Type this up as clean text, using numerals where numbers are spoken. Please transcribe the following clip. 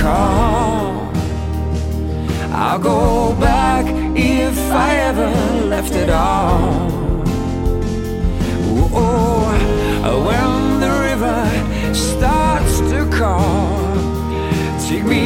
call. I'll go back if I ever left at all. Oh, when the river starts to call, take me